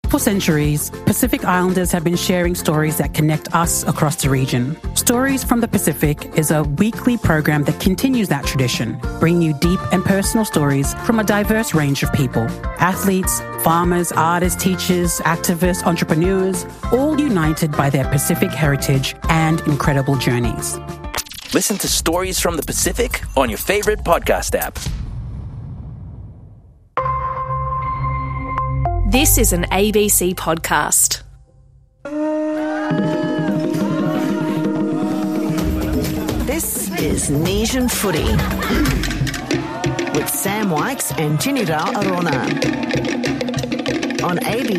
For centuries, Pacific Islanders have been sharing stories that connect us across the region. Stories from the Pacific is a weekly program that continues that tradition, bringing you deep and personal stories from a diverse range of people. Athletes, farmers, artists, teachers, activists, entrepreneurs, all united by their Pacific heritage and incredible journeys. Listen to Stories from the Pacific on your favorite podcast app. This is an ABC podcast. This is Nesian Footy with Sam Wykes and Tinira Arona on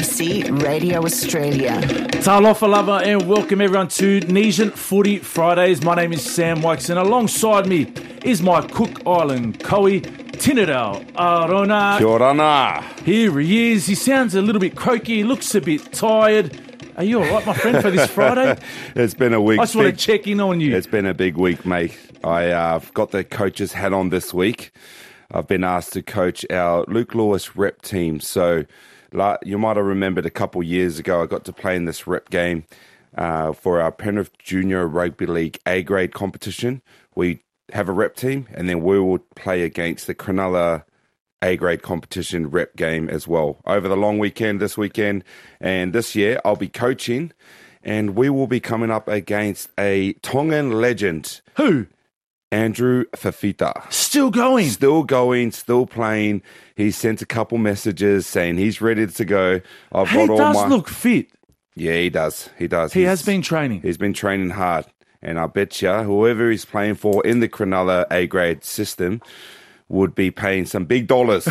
ABC Radio Australia. Talofa lover and welcome everyone to Nesian Footy Fridays. My name is Sam Wykes and alongside me is my Cook Island Koei, Tinira Arona. Kia ora. Here he is. He sounds a little bit croaky. He looks a bit tired. Are you all right, my friend, for this Friday? It's been a week. I just want to check in on you. It's been a big week, mate. I've got the coach's hat on this week. I've been asked to coach our Luke Lewis rep team. So you might have remembered a couple years ago, I got to play in this rep game for our Penrith Junior Rugby League A-grade competition. We have a rep team, and then we will play against the Cronulla A-grade competition rep game as well over the long weekend this weekend. And this year I'll be coaching, and we will be coming up against a Tongan legend. Who? Andrew Fifita. Still going, still playing. He sent a couple messages saying he's ready to go. He does look fit. Yeah, he does. He has been training. He's been training hard. And I bet you whoever he's playing for in the Cronulla A-grade system would be paying some big dollars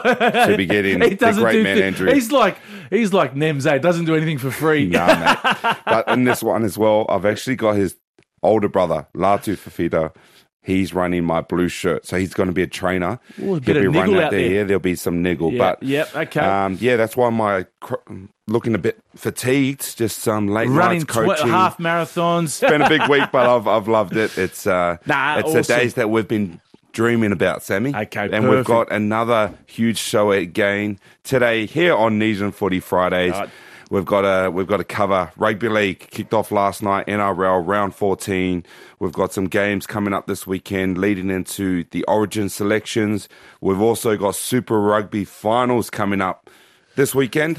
to be getting the great man Andrew. He's like Nemze, doesn't do anything for free. No, mate. But in this one as well, I've actually got his older brother, Latu Fifita. He's running my blue shirt, so he's going to be a trainer. Ooh, He'll be running out there. Yeah, there'll be some niggle. Yeah, but okay. That's why my looking a bit fatigued. Just some late running nights coaching, half marathons. It's been a big week, but I've loved it. It's awesome. The days that we've been dreaming about, Sammy. Okay, and we've got another huge show again today here on Nesian Footy Fridays. Right. We've got to cover Rugby League, kicked off last night, NRL round 14. We've got some games coming up this weekend leading into the Origin selections. We've also got Super Rugby finals coming up this weekend.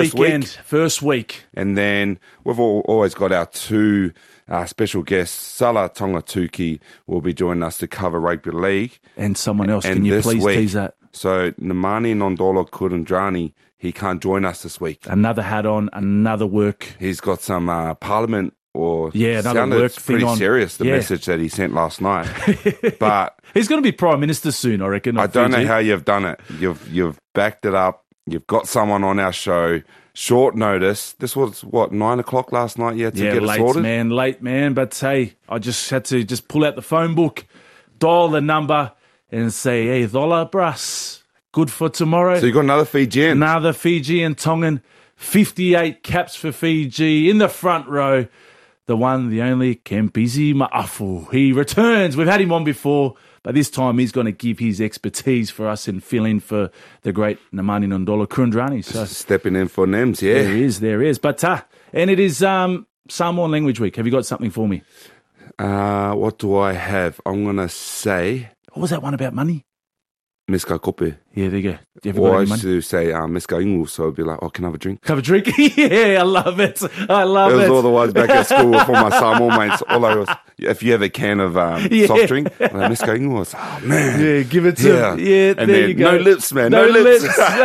First week. And then we've always got our two special guests. Sala Tongatuki will be joining us to cover Rugby League. And someone else, can you please tease that? So Nemani Nondola Kurandrani, he can't join us this week. Another hat on, another work. He's got some Parliament another work thing pretty on. Serious, the message that he sent last night. But he's going to be Prime Minister soon, I reckon. I don't know how you've done it. You've backed it up. You've got someone on our show. Short notice. This was, 9 o'clock last night? You had to get it sorted? Late, man. But hey, I just had to pull out the phone book, dial the number, and say, hey, Thola Brass, good for tomorrow. So you got another Fijian. Another Fijian Tongan. 58 caps for Fiji in the front row. The one, the only, Kempisi Ma'afu. He returns. We've had him on before, but this time he's going to give his expertise for us and fill in for the great Nemani Nondola Kurandrani. So stepping in for Nems, yeah. There is. But, and it is Samoan Language Week. Have you got something for me? What do I have? I'm going to say... What was that one about money? Miska kope. Yeah, there you go. Or I used to say Miska ingu, so I'd be like, can I have a drink? Have a drink? Yeah, I love it. It was all the ones back at school for my Samoan mates. All I was, if you have a can of soft drink, Miska ingu was, oh man. Yeah, give it to him. Yeah, and there you go. No lips, man. No lips.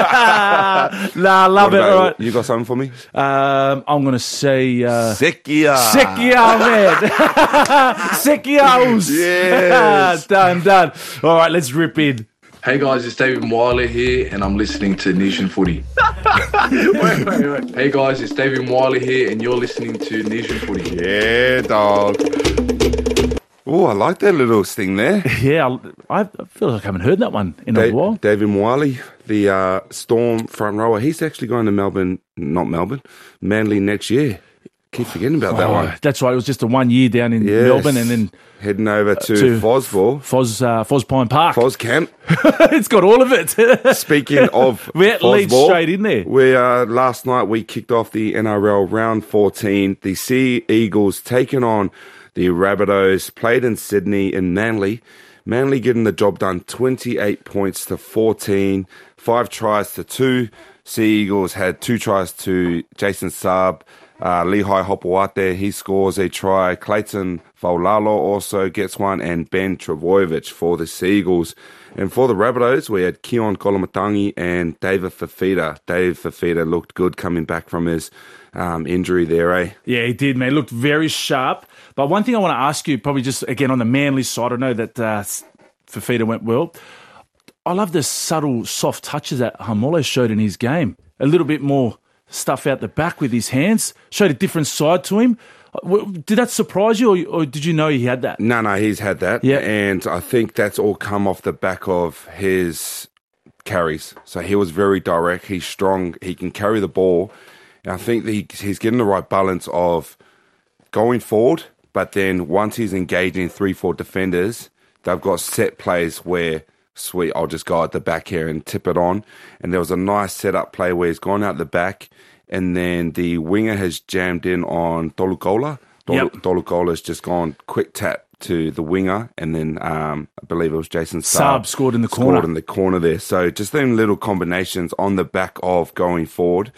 Nah, love it. All right. You got something for me? I'm going to say... Sekia. Sekia, man. Sekiaus. Yes. Done. All right, let's rip in. Hey guys, it's David Wiley here, and I'm listening to Nesian Footy. Wait. Hey guys, it's David Wiley here, and you're listening to Nesian Footy. Yeah, dog. Oh, I like that little sting there. Yeah, I feel like I haven't heard that one in a while. David Wiley, the Storm front rower, he's actually going to Manly next year. keep forgetting about that one. That's right. It was just a 1 year down in Yes. Melbourne, and then Heading over to Fosville. Foz Pine Park. Fos Camp. It's got all of it. Speaking of That leads Fosville, straight in there. last night we kicked off the NRL round 14. The Sea Eagles taking on the Rabbitohs, played in Sydney in Manly. Manly getting the job done, 28 points to 14, 5 tries to 2. Sea Eagles had 2 tries to Jason Saab. Lehigh Hopewate, he scores a try. Clayton Faulalo also gets one, and Ben Trebojevic for the Sea Eagles. And for the Rabbitohs, we had Keon Kolomatangi and David Fafita. Dave Fafita looked good coming back from his injury there, eh? Yeah, he did, man. He looked very sharp. But one thing I want to ask you, probably just again on the Manly side, I know that Fafita went well. I love the subtle, soft touches that Hamole showed in his game. A little bit more stuff out the back with his hands. Showed a different side to him. Did that surprise you, or did you know he had that? No, he's had that. Yeah. And I think that's all come off the back of his carries. So he was very direct. He's strong. He can carry the ball. And I think that he's getting the right balance of going forward, but then once he's engaging 3-4 defenders, they've got set plays where, sweet, I'll just go at the back here and tip it on. And there was a nice setup play where he's gone out the back, and then the winger has jammed in on Tolukola. Tolukola's just gone quick tap to the winger, and then I believe it was Jason Saab scored in the corner. Scored in the corner there. So just them little combinations on the back of going forward.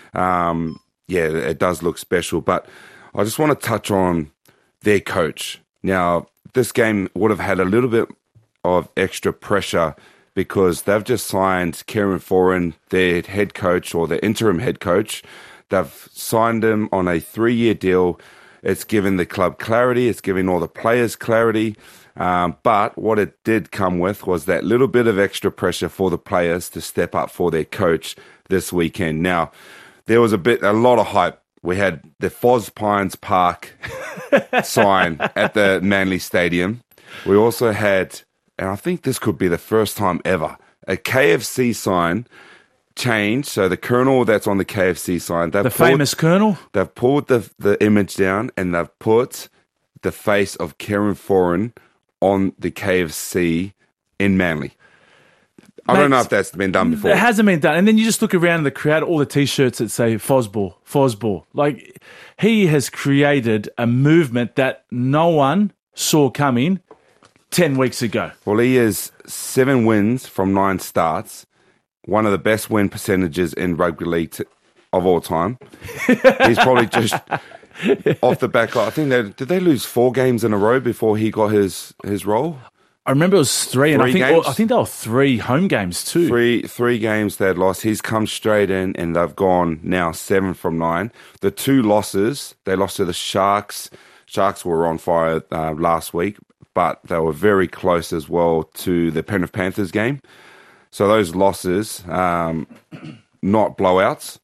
It does look special. But I just want to touch on their coach. Now, this game would have had a little bit of extra pressure because they've just signed Kieran Foran, their head coach or the interim head coach. They've signed him on a 3-year deal. It's given the club clarity. It's giving all the players clarity. But what it did come with was that little bit of extra pressure for the players to step up for their coach this weekend. Now, there was a lot of hype. We had the Foz Pines Park sign at the Manly Stadium. We also had, and I think this could be the first time ever, a KFC sign change. So the Colonel that's on the KFC sign, Famous Colonel? They've pulled the image down and they've put the face of Kieran Foran on the KFC in Manly. I don't know if that's been done before. It hasn't been done. And then you just look around in the crowd, all the T-shirts that say Fosball. Like, he has created a movement that no one saw coming 10 weeks ago. Well, he is 7 wins from 9 starts. One of the best win percentages in rugby league of all time. He's probably just off the back. I think did they lose 4 games in a row before he got his role? I remember it was 3, and I think they were 3 home games too. Three games they'd lost. He's come straight in, and they've gone now 7 from 9. The 2 losses, they lost to the Sharks. Sharks were on fire last week, but they were very close as well to the Penrith Panthers game. So those losses, not blowouts.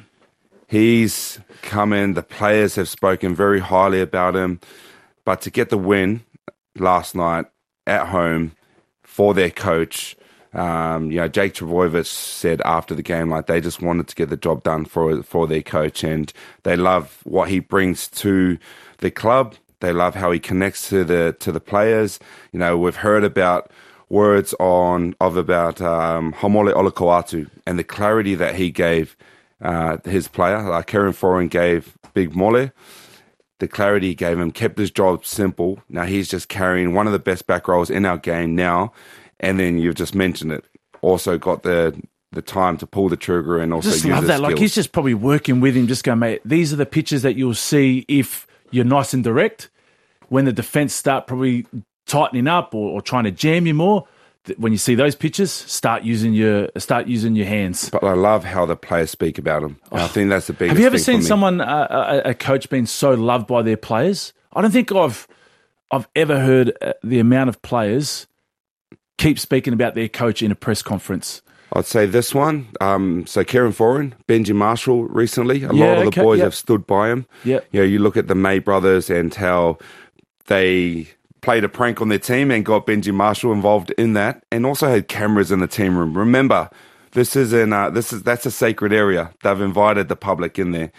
He's come in. The players have spoken very highly about him, but to get the win last night at home for their coach, Jake Trbojevic said after the game, like, they just wanted to get the job done for their coach, and they love what he brings to the club. They love how he connects to the players. You know, we've heard about words about Hamole Olukoatu and the clarity that he gave his player. Like Kieran Foran gave Big Mole. The clarity he gave him, kept his job simple. Now he's just carrying one of the best back rows in our game now. And then you've just mentioned it. Also got the time to pull the trigger and also just use love his that. skills. Like, he's just probably working with him, just going, mate, these are the pitches that you'll see if you're nice and direct. When the defence start probably tightening up or trying to jam you more, when you see those pitches, start using your hands. But I love how the players speak about him. I think that's the biggest thing. Have you ever for seen me. someone, a coach, being so loved by their players? I don't think I've ever heard the amount of players keep speaking about their coach in a press conference. I'd say this one. So Kieran Foran, Benji Marshall recently. A lot of the boys have stood by him. Yep. You know, you look at the May brothers and how they played a prank on their team and got Benji Marshall involved in that, and also had cameras in the team room. Remember, that's a sacred area. They've invited the public in there.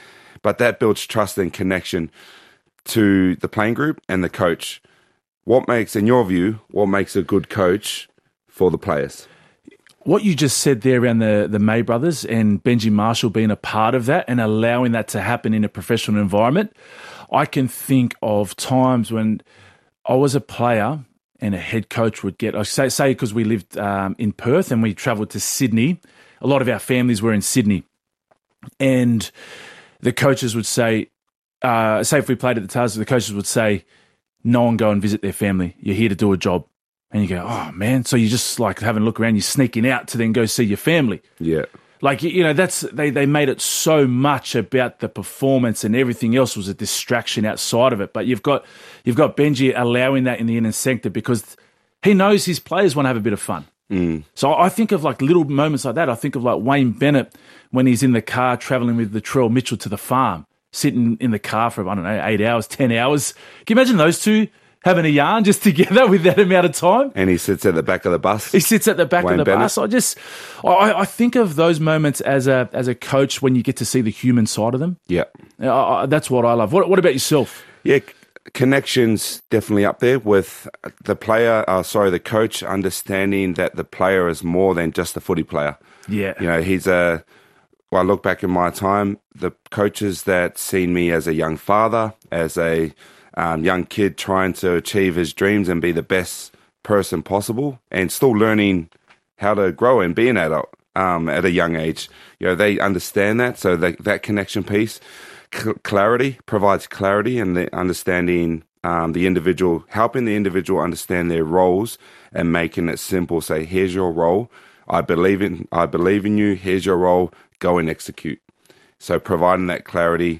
but that builds trust and connection to the playing group and the coach. What makes, in your view, what makes a good coach for the players? What you just said there around the May brothers and Benji Marshall being a part of that and allowing that to happen in a professional environment, I can think of times when I was a player and a head coach would get, say because we lived in Perth and we travelled to Sydney, a lot of our families were in Sydney, and the coaches would say if we played at the Tars, the coaches would say, no one go and visit their family. You're here to do a job. And you go, oh, man. So you just like having a look around, you're sneaking out to then go see your family. Yeah. Like, you know, they made it so much about the performance and everything else was a distraction outside of it. But you've got Benji allowing that in the inner sector because he knows his players want to have a bit of fun. So I think of like little moments like that. I think of like Wayne Bennett when he's in the car traveling with Latrell Mitchell to the farm, sitting in the car for, I don't know, 8 hours, 10 hours. Can you imagine those two having a yarn just together with that amount of time? And he sits at the back of the bus. He sits at the back of the bus. I think of those moments as a coach when you get to see the human side of them. Yeah. That's what I love. What about yourself? Yeah, connections definitely up there with the the coach understanding that the player is more than just a footy player. Yeah. You know, I look back in my time, the coaches that seen me as a young father, as a young kid trying to achieve his dreams and be the best person possible and still learning how to grow and be an adult at a young age. You know, they understand that. So that connection piece, clarity provides clarity and the understanding the individual, helping the individual understand their roles and making it simple. Say, here's your role. I believe in you. Here's your role. Go and execute. So providing that clarity,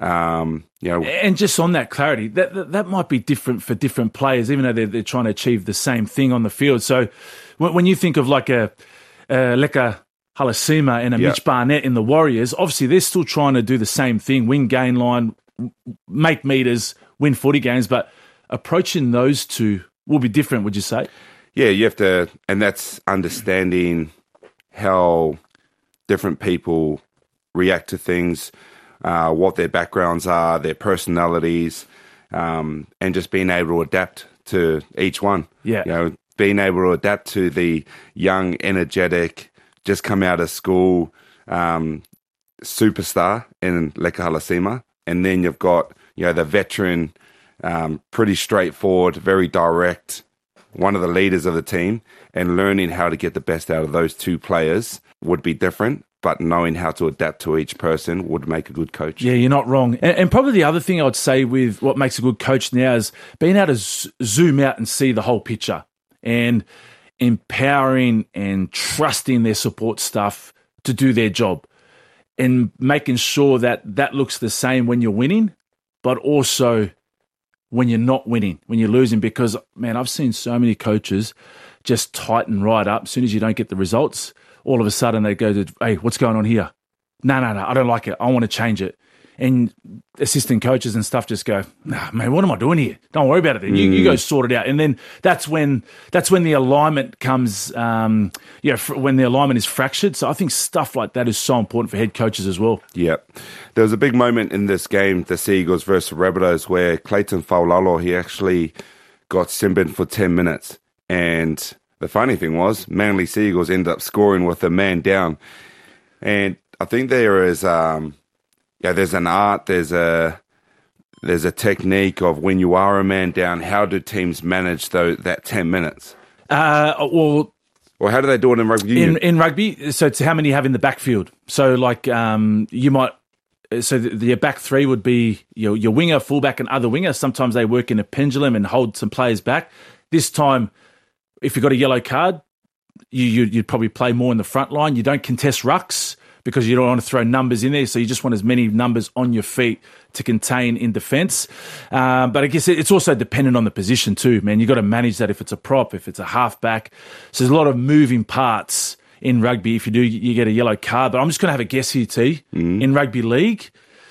and just on that clarity, that might be different for different players, even though they're trying to achieve the same thing on the field. So when you think of like a Leka Halasima and a Mitch Barnett in the Warriors, obviously they're still trying to do the same thing, win gain line, make meters, win 40 games, but approaching those two will be different, would you say? Yeah, you have to, and that's understanding how different people react to things, what their backgrounds are, their personalities, and just being able to adapt to each one. Yeah. You know, being able to adapt to the young, energetic, just come out of school superstar in Leka Halasima. And then you've got, you know, the veteran, pretty straightforward, very direct, one of the leaders of the team, and learning how to get the best out of those two players would be different, but knowing how to adapt to each person would make a good coach. Yeah, you're not wrong. And probably the other thing I would say with what makes a good coach now is being able to zoom out and see the whole picture and empowering and trusting their support staff to do their job and making sure that that looks the same when you're winning, but also when you're not winning, when you're losing, because, man, I've seen so many coaches just tighten right up. As soon as you don't get the results, all of a sudden they go to, hey, what's going on here? No, I don't like it. I want to change it. And assistant coaches and stuff just go, nah, man, what am I doing here? Don't worry about it then. You go sort it out. And then that's when the alignment comes, when the alignment is fractured. So I think stuff like that is so important for head coaches as well. Yeah. There was a big moment in this game, the Sea Eagles versus Rabbitohs, where Clayton Faulalo, he actually got Simbin for 10 minutes. And the funny thing was, Manly Sea Eagles ended up scoring with a man down. And I think there is... there's an art, there's a technique of when you are a man down, how do teams manage that 10 minute? Or how do they do it in rugby union? In rugby, so it's how many you have in the backfield. So like you might, so your back three would be your winger, fullback and other winger. Sometimes they work in a pendulum and hold some players back. This time, if you've got a yellow card, you'd probably play more in the front line. You don't contest rucks, because you don't want to throw numbers in there, so you just want as many numbers on your feet to contain in defence. But I guess it's also dependent on the position too, man. You've got to manage that if it's a prop, if it's a halfback. So there's a lot of moving parts in rugby. If you get a yellow card. But I'm just going to have a guess here, T. In rugby league,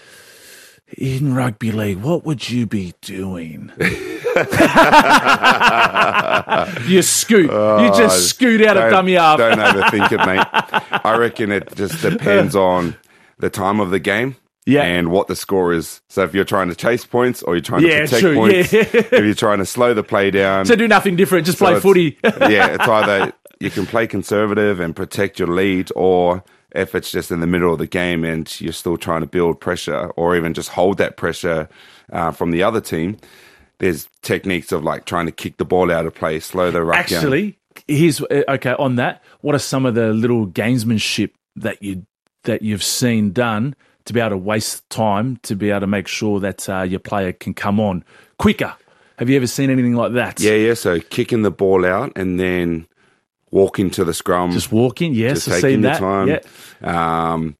what would you be doing? You scoot. You just scoot out of dummy half. Don't overthink it, mate. I reckon it just depends on the time of the game. Yeah. and what the score is. So if you're trying to chase points or you're trying to protect true, points, yeah. if you're trying to slow the play down. So do nothing different, just So play it's- footy. Yeah, it's either you can play conservative and protect your lead, or if it's just in the middle of the game and you're still trying to build pressure or even just hold that pressure from the other team, there's techniques of like trying to kick the ball out of play, slow the ruck down. Actually, here's okay on that. What are some of the little gamesmanship that you've seen done to be able to waste time to be able to make sure that your player can come on quicker? Have you ever seen anything like that? Yeah. So kicking the ball out and then walking to the scrum. Just walking. Yes, just I've taking seen the that. time. Yeah.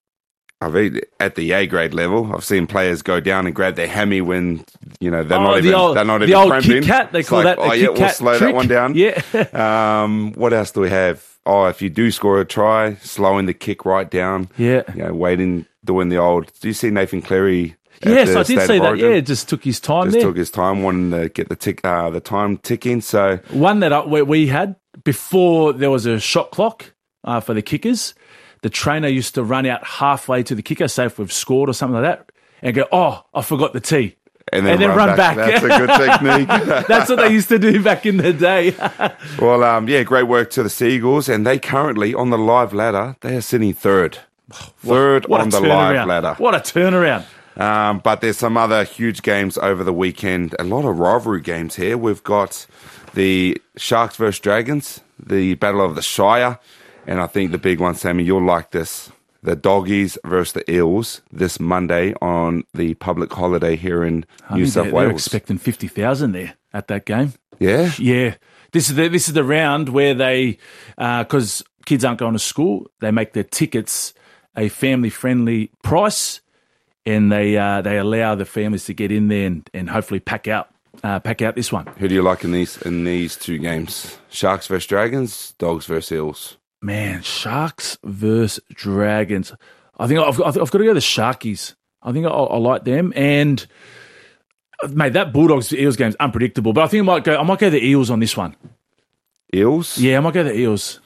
At the A grade level, I've seen players go down and grab their hammy when they're not the even old, they're not the even old cramping. Kit Kat. They It's call like, that the Kit we'll Kat slow trick. that one down. Yeah. What else do we have? Oh, if you do score a try, slowing the kick right down. Yeah. Waiting, doing the old. Do you see Nathan Cleary? at Yes, the I State did of see that. Origin? Yeah, just took his time Just there. took his time, wanting to get the time ticking. So One that we had before there was a shot clock for the kickers. The trainer used to run out halfway to the kicker, say if we've scored or something like that, and go, "Oh, I forgot the tee," and then run back. That's a good technique. That's what they used to do back in the day. Well, great work to the Seagulls, and they currently on the live ladder they are sitting third What on a the turnaround. live ladder. What a turnaround! But there's some other huge games over the weekend. A lot of rivalry games here. We've got the Sharks versus Dragons, the Battle of the Shire, and I think the big one, Sammy, you'll like this. The Doggies versus the Eels this Monday on the public holiday here in New South They're Wales. expecting 50,000 there at that game. Yeah? Yeah, this is the round where they, because kids aren't going to school, they make their tickets a family friendly price, and they allow the families to get in there and hopefully pack out this one. Who do you like in these two games? Sharks versus Dragons, Dogs versus Eels. Man, Sharks versus Dragons. I think I've got to go the Sharkies. I think I like them. And mate, that Bulldogs Eels game's unpredictable. But I think I might go the Eels on this one. Eels? Yeah, I might go the Eels.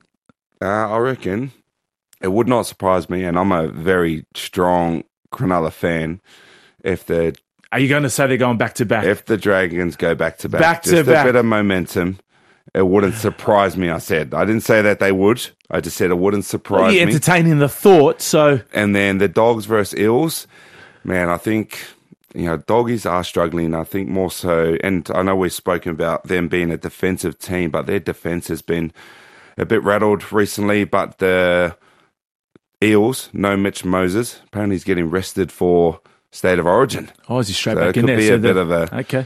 I reckon it would not surprise me, and I'm a very strong Cronulla fan. Are you going to say they're going back to back? If the Dragons go back to back, Back to just back. a bit of momentum, it wouldn't surprise me. I didn't say that they would. I just said it wouldn't surprise You're me. entertaining the thought. So And then the Dogs versus Eels, man, I think Doggies are struggling. I think more so, and I know we've spoken about them being a defensive team, but their defense has been a bit rattled recently. But the Eels, no Mitch Moses. Apparently, he's getting rested for State of Origin. oh, is he straight So back it in could there? be So a bit of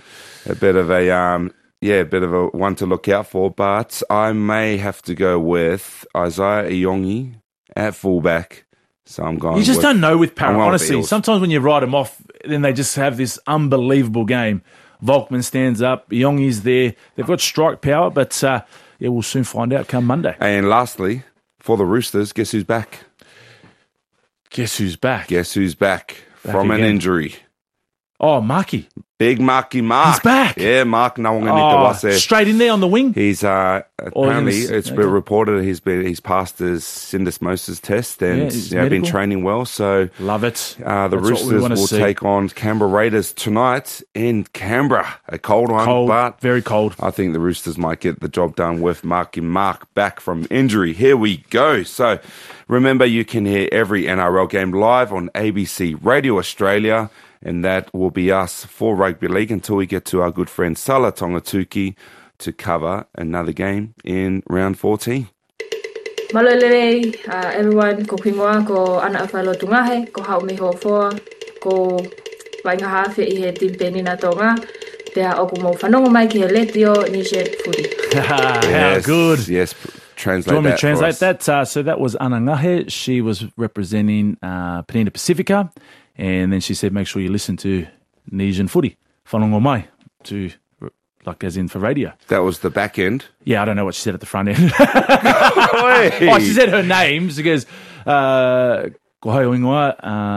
a one to look out for. But I may have to go with Isaiah Iongi at fullback. So I'm going. You just with, don't know with I'm Parramatta. going with the Honestly, Eels. sometimes when you write them off, then they just have this unbelievable game. Volkman stands up. Yongi's there. They've got strike power, but we'll soon find out come Monday. And lastly, for the Roosters, guess who's back? Guess who's back? Guess who's back from an again. injury? Oh, Marky. Big Marky Mark. He's back. Yeah, Mark Oh, straight in there on the wing. He's apparently it's been okay. reported he's passed his syndesmosis test and he's been medical. training well. So Love it. the That's what we Roosters wanna will see. take on Canberra Raiders tonight in Canberra. A cold one, Cold, but very cold. I think the Roosters might get the job done with Marky Mark back from injury. Here we go. So remember, you can hear every NRL game live on ABC Radio Australia, and that will be us for Rugby League until we get to our good friend Sala Tongatuki to cover another game in round 14. Malolele, everyone, ko pingoa, ko ana awhalo tungahe, ko hau miho foa, ko wainga hawhi I he timpeni na tonga, pea oku mo whanongo mai ki he letio Nation Footy. How good. Yes, Do translate you want me to that. translate for us. that? So that was Anangahe. She was representing Penina Pacifica. And then she said, make sure you listen to Nation Footy, whanongo mai, to, like as in for radio. That was the back end. Yeah, I don't know what she said at the front end. Oh, she said her name. She goes, ko hau ingoa,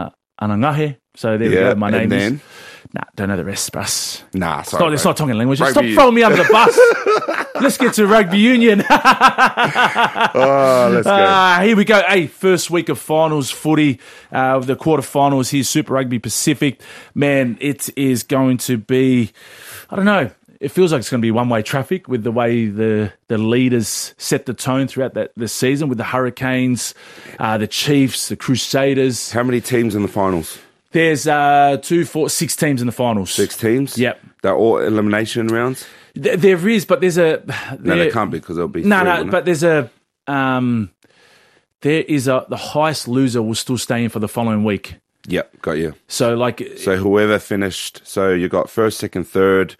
Anangahe. So there we Yeah, go. My and name is... then? Nah, don't know the rest, Bruss. Nah, sorry. It's not Tongan language. Rugby- Stop throwing me under the bus. Let's get to rugby union. Oh, let's go. Here we go. Hey, first week of finals footy, the quarterfinals here, Super Rugby Pacific. Man, it is going to be, I don't know, it feels like it's going to be one-way traffic with the way the leaders set the tone throughout the season with the Hurricanes, the Chiefs, the Crusaders. How many teams in the finals? There's 2, 4, 6 teams in the finals. 6 teams? Yep. They're all elimination rounds? There is, but there's a... No, they can't be because there'll be three, No, wouldn't it? but there's a... there is the highest loser will still stay in for the following week. Yep, got you. So, like... So whoever finished... So you got first, second, third,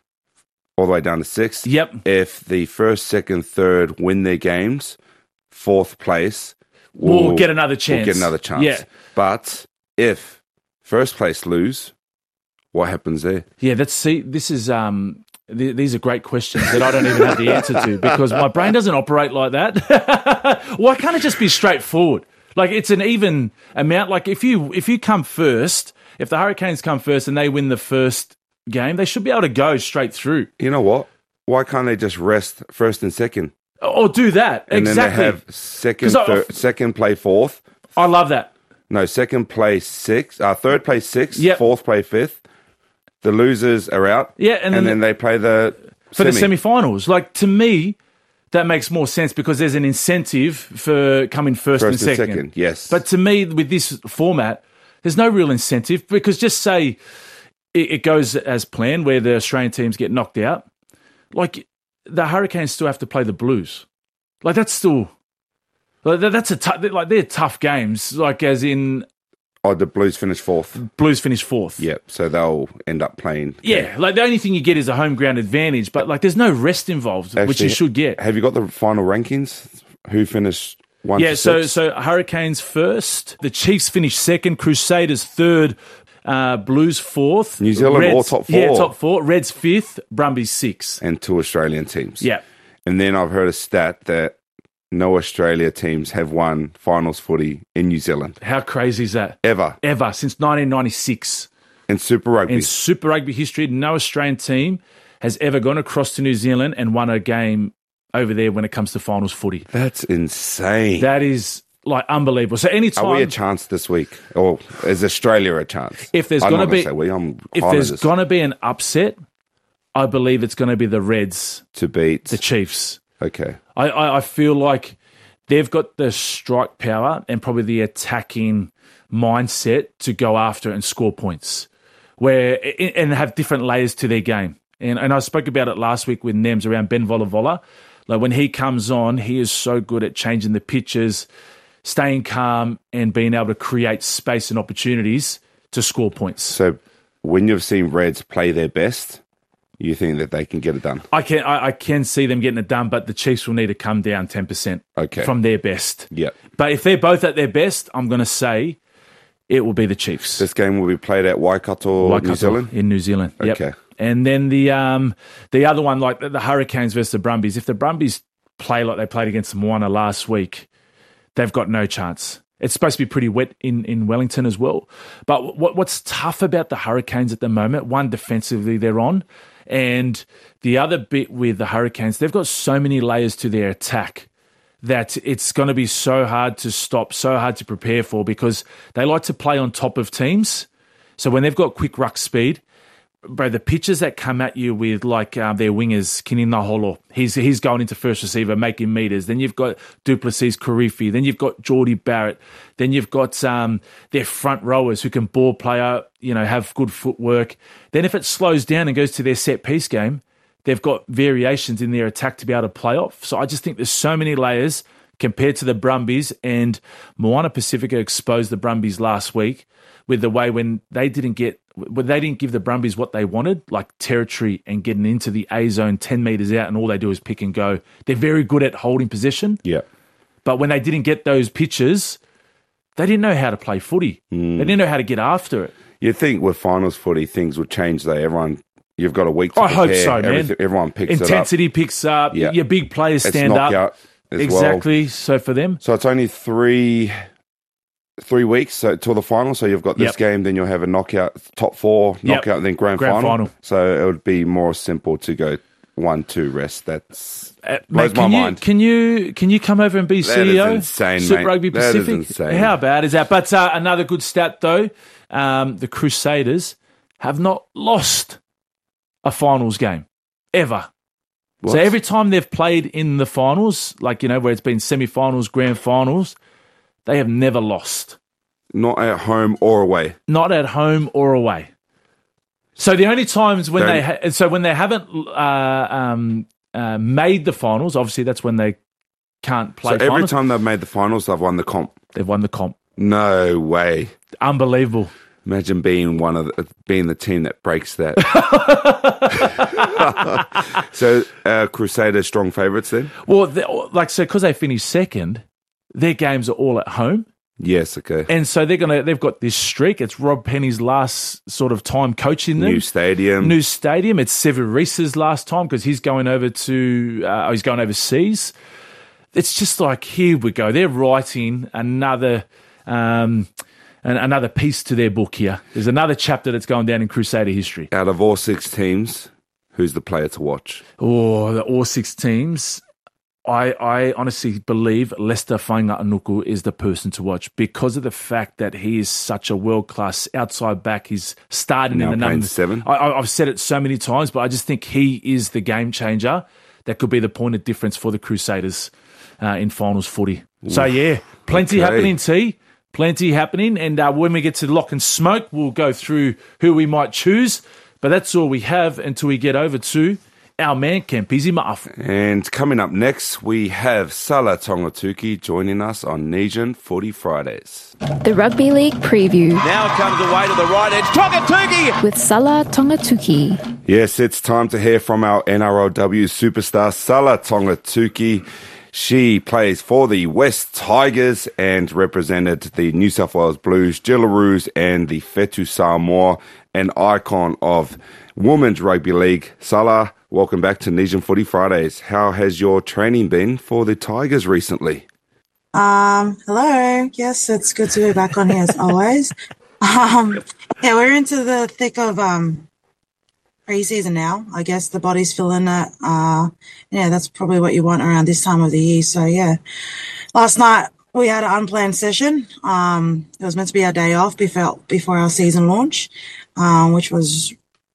all the way down to 6th. Yep. If the first, second, third win their games, 4th place... We'll get another chance. We'll get another chance. Yeah. But if first place lose, what happens there? Yeah, this is... these are great questions that I don't even have the answer to because my brain doesn't operate like that. Why can't it just be straightforward? Like, it's an even amount. Like, if you come first, if the Hurricanes come first and they win the first game, they should be able to go straight through. You know what? Why can't they just rest first and second? Or do that. And exactly. then they have second play 4th. I love that. No, second play 6th. Third play 6th. Yep. 4th play 5th. The losers are out. Yeah, and then they play the semi-finals. Like, to me, that makes more sense because there's an incentive for coming first and second. Yes. But to me, with this format, there's no real incentive because just say it goes as planned where the Australian teams get knocked out. Like, the Hurricanes still have to play the Blues. Like, that's still... That's they're tough games, like as in... Oh, the Blues finish 4th. Blues finish 4th. Yep, so they'll end up playing... Yeah, like the only thing you get is a home ground advantage, but like there's no rest involved, which you should get. Have you got the final rankings? Who finished 1 Yeah, to 6? so Hurricanes first, the Chiefs finished 2nd, Crusaders 3rd, Blues 4th. New Zealand Reds, all top 4. Yeah, top 4. Reds 5th, Brumbies 6th. And 2 Australian teams. Yeah. And then I've heard a stat that no Australia teams have won finals footy in New Zealand. How crazy is that? Ever. Since 1996. In Super Rugby. In Super Rugby history, no Australian team has ever gone across to New Zealand and won a game over there when it comes to finals footy. That's insane. That is like unbelievable. So anytime... Are we a chance this week? Or is Australia a chance? If there's going to be an upset, I believe it's going to be the Reds to beat the Chiefs. Okay. I feel like they've got the strike power and probably the attacking mindset to go after and score points and have different layers to their game. And I spoke about it last week with Nems around Ben Volavola. Like when he comes on, he is so good at changing the pitches, staying calm and being able to create space and opportunities to score points. So when you've seen Reds play their best, you think that they can get it done? I can see them getting it done, but the Chiefs will need to come down 10% from their best. Yeah. But if they're both at their best, I'm going to say it will be the Chiefs. This game will be played at Waikato, New Zealand? In New Zealand, yep. Okay. And then the other one, like the Hurricanes versus the Brumbies, if the Brumbies play like they played against Moana last week, they've got no chance. It's supposed to be pretty wet in Wellington as well. But what's tough about the Hurricanes at the moment, one, defensively they're on, and the other bit with the Hurricanes, they've got so many layers to their attack that it's going to be so hard to stop, so hard to prepare for because they like to play on top of teams. So when they've got quick ruck speed, bro, the pitches that come at you with like their wingers, Kini Naholo, he's going into first receiver, making meters. Then you've got Duplessis Karifi. Then you've got Geordie Barrett. Then you've got their front rowers who can ball play out, have good footwork. Then if it slows down and goes to their set piece game, they've got variations in their attack to be able to play off. So I just think there's so many layers compared to the Brumbies, and Moana Pacifica exposed the Brumbies last week with the way when they didn't give the Brumbies what they wanted, like territory and getting into the A zone 10 metres out, and all they do is pick and go. They're very good at holding position. Yeah. But when they didn't get those pitches, they didn't know how to play footy. They didn't know how to get after it. You'd think with finals footy, things would change though. You've got a week to prepare. I hope so, man. Everyone picks Intensity it up. picks up. Yeah. Your big players stand knockout up. as Exactly. well. So for them. So it's only 3 3 weeks so till the final. So you've got this Yep. game, then you'll have a knockout, top 4 Yep. knockout, then grand final. So it would be more simple to go 1-2 rest. That's blows my mind. Can you come over and be That CEO? is insane, Super mate. Rugby That is Pacific. insane. How bad is that? But another good stat though, the Crusaders have not lost a finals game ever. What? So every time they've played in the finals, like where it's been semi-finals, grand finals, they have never lost. Not at home or away. Not at home or away. So the only times when when they haven't made the finals, obviously that's when they can't play. So every finals. time they've made the finals, they've won the comp. They've won the comp. No way. Unbelievable. Imagine being being the team that breaks that. So Crusaders strong favourites then? Well, because they finished second, their games are all at home. Yes, okay. And so they've got this streak. It's Rob Penny's last sort of time coaching them. New stadium. It's Severis's last time because he's going over he's going overseas. It's just like, here we go. They're writing another piece to their book here. There's another chapter that's going down in Crusader history. Out of all 6 teams, who's the player to watch? Oh, all 6 teams. I honestly believe Lester Fainga'anuku is the person to watch because of the fact that he is such a world-class outside back. He's starting Now in the playing numbers. 7. I've said it so many times, but I just think he is the game changer that could be the point of difference for the Crusaders in finals footy. So, yeah, plenty happening, T. Plenty happening. And when we get to Lock and Smoke, we'll go through who we might choose. But that's all we have until we get over to our man, Kempisi Ma'afu. And coming up next, we have Sala Tongatuki joining us on Nesian Footy Fridays. The Rugby League Preview Now comes away to the right edge. Tongatuki! with Sala Tongatuki. Yes, it's time to hear from our NRLW superstar, Sala Tongatuki. She plays for the West Tigers and represented the New South Wales Blues, Jillaroos and the Whetu Samoa, an icon of Women's Rugby League. Sala, welcome back to Nesian Footy Fridays. How has your training been for the Tigers recently? Hello. Yes, it's good to be back on here as always. We're into the thick of pre-season now. I guess the body's feeling it. That's probably what you want around this time of the year. So yeah, last night we had an unplanned session. It was meant to be our day off before our season launch, which was,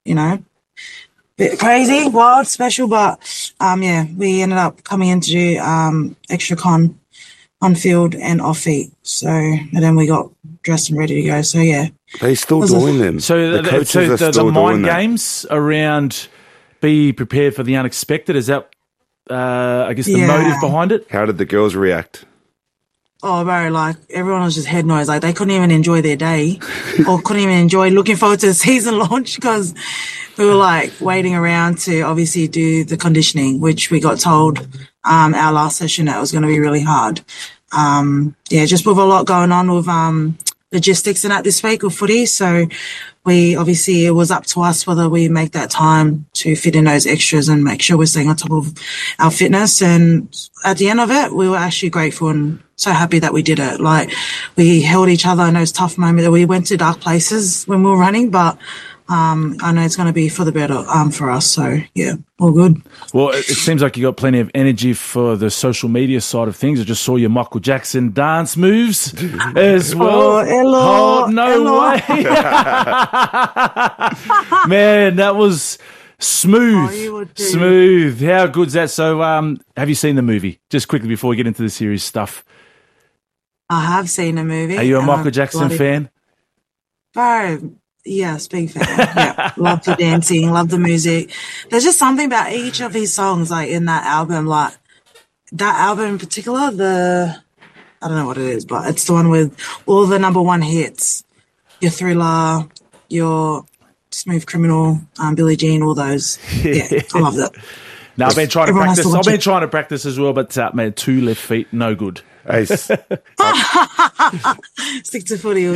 bit crazy, wild, special, but we ended up coming in to do extra con on field and off feet. So, and then we got dressed and ready to go. So yeah, They're still doing them. So the coaches are the still doing mind that. games around be prepared for the unexpected. Is that, I guess, the Yeah. motive behind it? How did the girls react? oh bro, like everyone was just head noise. Like they couldn't even enjoy their day or couldn't even enjoy looking forward to the season launch because we were like waiting around to obviously do the conditioning, which we got told our last session that was going to be really hard. Just with a lot going on with logistics and that this week with footy. So it was up to us whether we make that time to fit in those extras and make sure we're staying on top of our fitness. And at the end of it, we were actually grateful and so happy that we did it. Like we held each other in those tough moments. We went to dark places when we were running, but I know it's going to be for the better for us. So yeah, all good. Well, it seems like you got plenty of energy for the social media side of things. I just saw your Michael Jackson dance moves as well. Oh, hello, no way. Man, that was smooth. Oh, you would do. Smooth. How good's that? So, have you seen the movie? Just quickly before we get into the serious stuff. I have seen a movie. Are you a and Michael I've Jackson bloody- fan? Bro, yes, big fan. Yeah, love the dancing, love the music. There's just something about each of his songs, like in that album, like that album in particular. I don't know what it is, but it's the one with all the number one hits. Your Thriller, your Smooth Criminal, Billie Jean, all those. Yeah, I love that. No, I've been trying to Everyone has to practice. watch I've been it. trying to practice as well, but man, 2 left feet, no good. Hey, Stick to footy.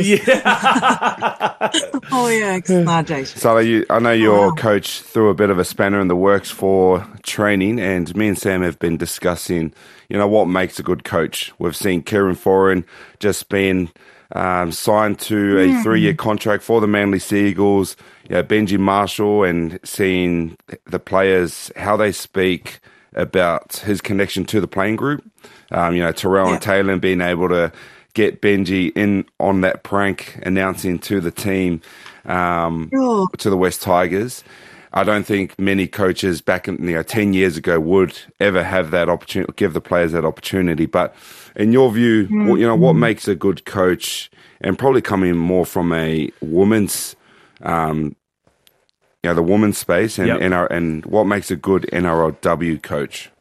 Oh yeah, nah, Jason. Sally, I know your coach threw a bit of a spanner in the works for training, and me and Sam have been discussing, what makes a good coach. We've seen Kieran Foran just being signed to a 3-year contract for the Manly Seagulls. Benji Marshall, and seeing the players, how they speak about his connection to the playing group. Terrell and Taylor being able to get Benji in on that prank, announcing to the team, to the West Tigers. I don't think many coaches back in 10 years ago would ever have that opportunity, give the players that opportunity. But in your view, what makes a good coach, and probably coming more from a woman's, the women's space, and what makes a good NRLW coach?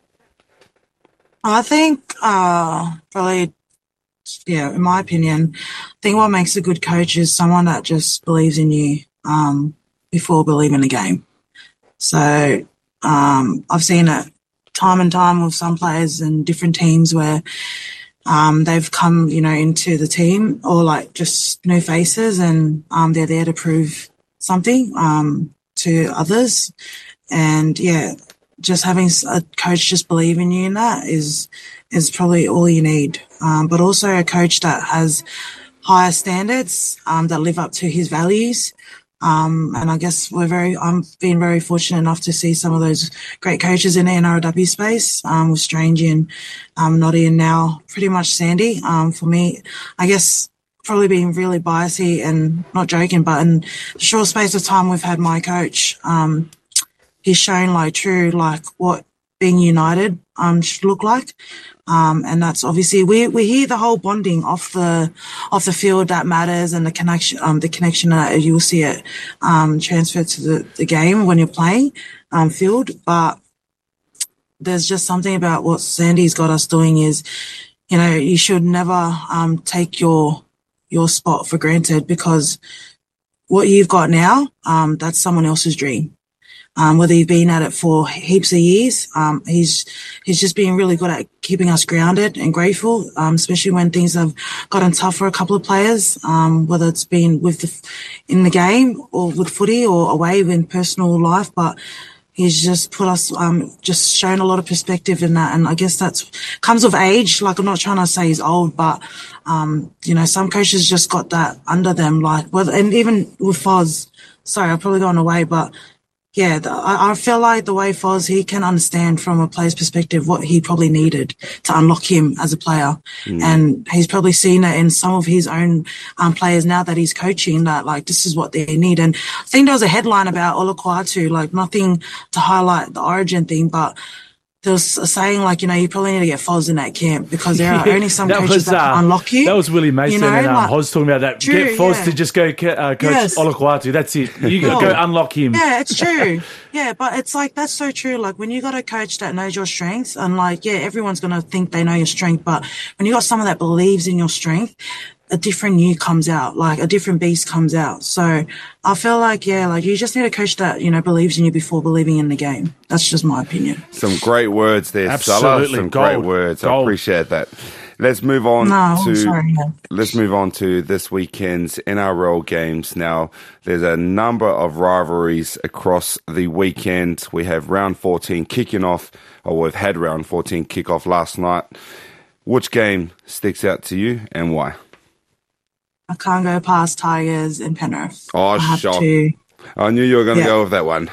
I think probably, in my opinion, I think what makes a good coach is someone that just believes in you before believing the game. So I've seen it time and time with some players in different teams where they've come, into the team, or like just new faces, and they're there to prove something to others. And just having a coach just believe in you in that is probably all you need. But also a coach that has higher standards, that live up to his values. And I guess I'm being very fortunate enough to see some of those great coaches in the NRLW space, with Strange and Noddy, and now pretty much Sandy. For me, I guess probably being really biased and not joking, but in the short space of time we've had my coach, he's shown what being united should look like. And that's obviously we hear the whole bonding off the field that matters, and the connection that you will see it transfer to the game when you're playing field. But there's just something about what Sandy's got us doing is, you should never take your spot for granted, because what you've got now, that's someone else's dream. Whether you've been at it for heaps of years, he's just been really good at keeping us grounded and grateful, especially when things have gotten tough for a couple of players, whether it's been in the game or with footy or away in personal life. But he's just put us, just shown a lot of perspective in that. And I guess that's comes with age. Like, I'm not trying to say he's old, but, some coaches just got that under them. And even with Foz, sorry, I've probably gone away, but I feel like the way Foz, he can understand from a player's perspective what he probably needed to unlock him as a player. And he's probably seen it in some of his own players now that he's coaching, that this is what they need. And I think there was a headline about Olukwatu, nothing to highlight the origin thing, but there was a saying you probably need to get Foz in that camp, because there are only some coaches that can unlock you. That was Willie Mason and Hoz talking about that. True, get Foz to just go coach Olukwatu. That's it. You got to go unlock him. Yeah, it's true. But it's that's so true. When you got a coach that knows your strengths, and everyone's going to think they know your strength, but when you got someone that believes in your strength, a different you comes out, a different beast comes out. So I feel you just need a coach that, believes in you before believing in the game. That's just my opinion. Some great words there, Absolutely. Salah. Some Gold. Great words. Gold. I appreciate that. Let's move on Let's move on to this weekend's NRL games. Now, there's a number of rivalries across the weekend. We have round 14 kicking off, or we've had round 14 kick off last night. Which game sticks out to you and why? I can't go past Tigers and Penrith. Oh, shock. I knew you were going to go with that one.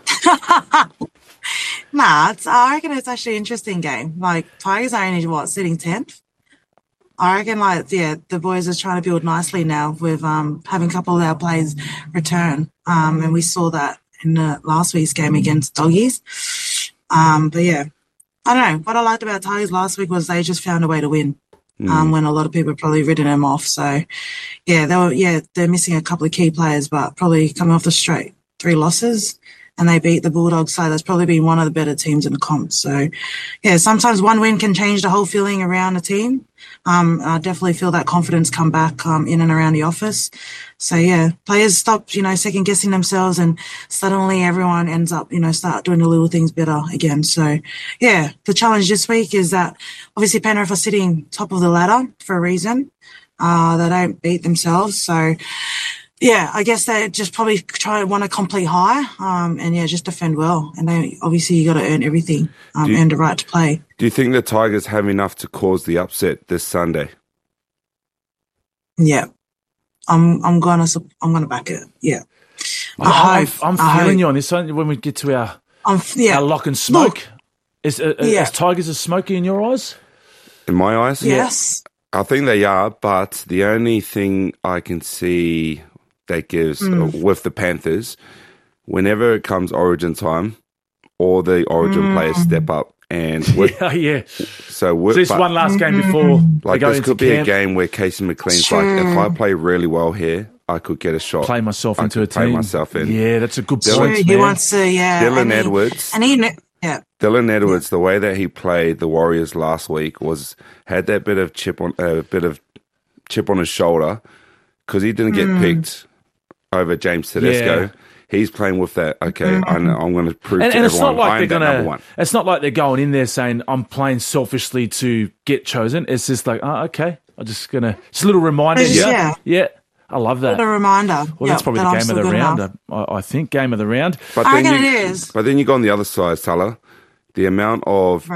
I reckon it's actually an interesting game. Tigers are only, sitting 10th? I reckon, the boys are trying to build nicely now with having a couple of our players return. And we saw that in last week's game against Doggies. But, I don't know. What I liked about Tigers last week was they just found a way to win. When a lot of people have probably written them off. So, they're missing a couple of key players, but probably coming off the straight 3 losses, and they beat the Bulldogs. So that's probably been one of the better teams in the comp. So, sometimes one win can change the whole feeling around a team. I definitely feel that confidence come back in and around the office. So, players stop, second guessing themselves, and suddenly everyone ends up, start doing the little things better again. So, the challenge this week is that obviously Penrith are sitting top of the ladder for a reason. They don't beat themselves. So, I guess they just probably want to complete high, and just defend well. And then obviously you got to earn everything, earn the right to play. Do you think the Tigers have enough to cause the upset this Sunday? Yeah. I'm gonna back it. Yeah. I'm feeling you on this one when we get to our lock and smoke. Look, Is Tigers a smoky in your eyes? In my eyes? Yes. I think they are, but the only thing I can see that gives with the Panthers, whenever it comes Origin time, all the Origin players step up. And so this one last game before like this could be a game where Casey McLean's like, if I play really well here, I could get a shot. Play myself into a team. Play myself in. Yeah, that's a good point. He wants to, Dylan Edwards. Dylan Edwards, the way that he played the Warriors last week had that bit of chip on his shoulder because he didn't get picked over James Tedesco. Yeah. He's playing with that. Okay, I'm going to prove to everyone. It's not like they're number one. It's not like they're going in there saying I'm playing selfishly to get chosen. It's just like, okay, I'm just a little reminder. Yeah. I love that. A reminder. Well, that's probably the game of the round. I think game of the round. But I reckon it is. But then you go on the other side, Salah. The amount of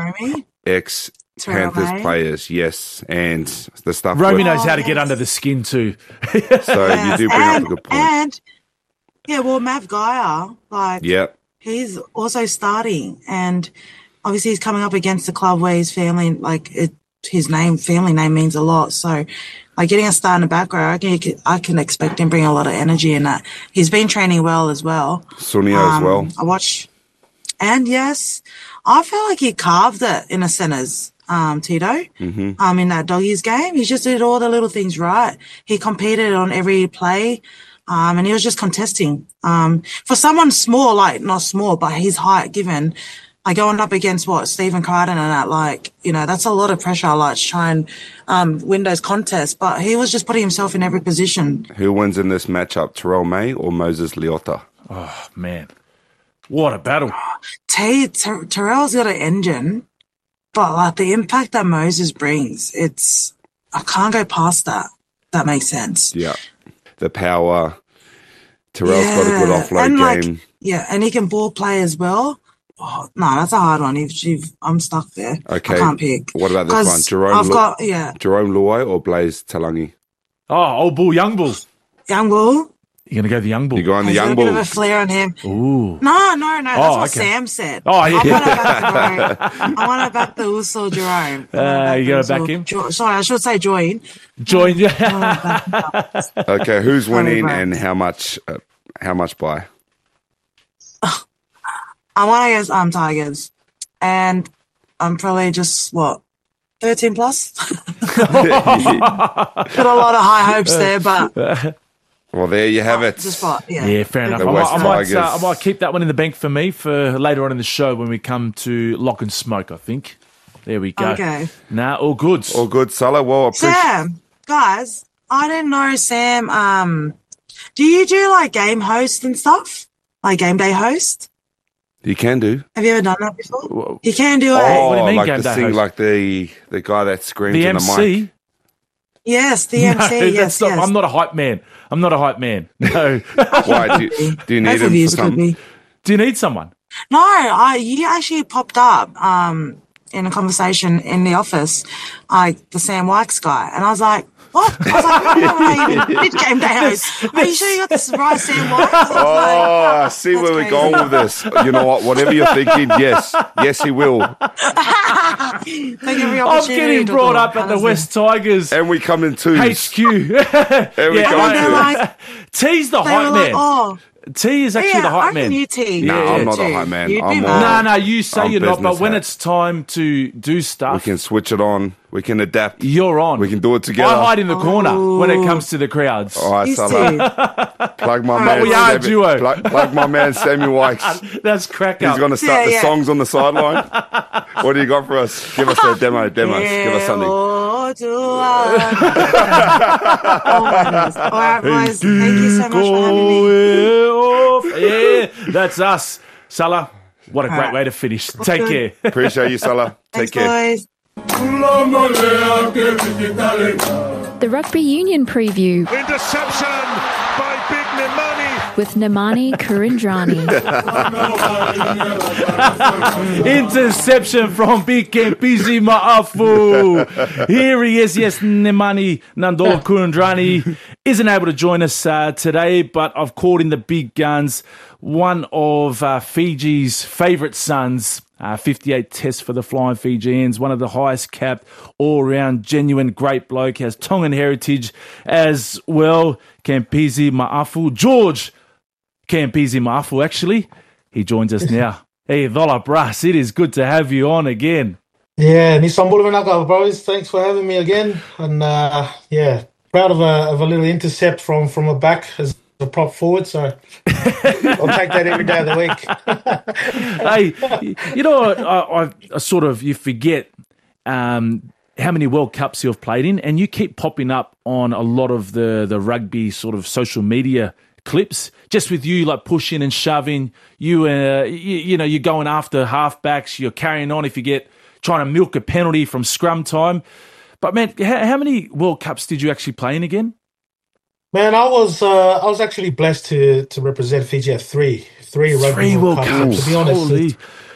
ex-Panthers players, yes, and the stuff. Romy knows how to get under the skin too. So you do bring up a good point. And Mav Gaia, he's also starting, and obviously he's coming up against a club where his family, family name means a lot. So, getting a start in the back row, I can expect him to bring a lot of energy in that. He's been training well as well. Sunio as well. I watched, and yes, I feel like he carved it in the centres. Tito, in that Doggies game, he just did all the little things right. He competed on every play. And he was just contesting. For someone small, not small, but his height given, going up against Stephen Crichton and that, that's a lot of pressure, to try and win those contests. But he was just putting himself in every position. Who wins in this matchup, Terrell May or Moses Leota? Oh, man. What a battle. Terrell's got an engine, but, the impact that Moses brings, I can't go past that. That makes sense. Yeah. The power. Terrell's got a good offload game. And he can ball play as well. Oh, no, that's a hard one. I'm stuck there. Okay. I can't pick. What about this one? Jerome Luai or Blaze Talangi? Oh, old bull, young bull. Young bull. You're going to go the young bull. You're going the young bull. A bit of a flair on him. Ooh. No. That's what Sam said. Oh, yeah. I want to back the Uso Jerome. You going to back him? Sorry, I should say join. Join, yeah. Okay, who's winning and how much by? I want to guess Tigers. And I'm probably just, 13 plus? Put a lot of high hopes there, but... Well, there you have it. Yeah, fair enough. I might keep that one in the bank for me for later on in the show when we come to Lock and Smoke, I think. There we go. Okay. All good. All good, Salah. Well, Sam, guys, I didn't know, Sam, do you do, game host and stuff? Game day host? You can do. Have you ever done that before? You can do it. Oh, what do you mean like game the day thing, host? like the guy that screams the in the MC? mic. Yes, the MC. Yes. I'm not a hype man. No. Why? Do you need him for something? Do you need someone? No, you actually popped up in a conversation in the office, the Sam Wykes guy, and I was like, what? I was like, I don't know how you did game day host. Are you sure you got this right, Sam Wykes? I see where we're going with this. You know what? Whatever you're thinking, yes, he will. I'm getting brought up at the West Tigers. And we come in twos. HQ. And we come in twos. T's the hype man. T is actually the hype man. You T. No, I'm not a hype man. No, you say you're not, but when it's time to do stuff... We can switch it on. We can adapt. You're on. We can do it together. I hide in the corner when it comes to the crowds. All right, Salah. Plug my man. We are a duo. Plug my man, Sammy Wykes. That's crack up. He's going to start the songs on the sideline. What do you got for us? Give us a demo. Give us something. Oh my goodness. All right, boys. Thank you so much for having me. Yeah, that's us. Salah, what a great way to finish. Take care. Appreciate you, Salah. Take care. Boys. The Rugby Union Preview. Interception by Big Nemani. with Nemani Kurindrani. Interception from Big Kempisi Ma'afu. Here he is. Yes, Nemani Nandola Kurindrani isn't able to join us today, but I've called in the big guns. One of Fiji's favourite sons. 58 tests for the Flying Fijians, one of the highest capped, all-round, genuine, great bloke, has Tongan heritage as well. Kempisi Ma'afu, George Kempisi Ma'afu, actually. He joins us now. Hey, Dola Brass, it is good to have you on again. Yeah, Nissan Bulavanaka, bros. Thanks for having me again. And yeah, proud of a little intercept from a back as a prop forward, so I'll take that every day of the week. Hey, you know what? I sort of, you forget how many World Cups you've played in, and you keep popping up on a lot of the rugby sort of social media clips, just with you like pushing and shoving. You know, you're going after halfbacks, you're carrying on if you get trying to milk a penalty from scrum time. But man, how many World Cups did you actually play in again? Man, I was actually blessed to represent Fiji at three rugby World Cups. To be honest,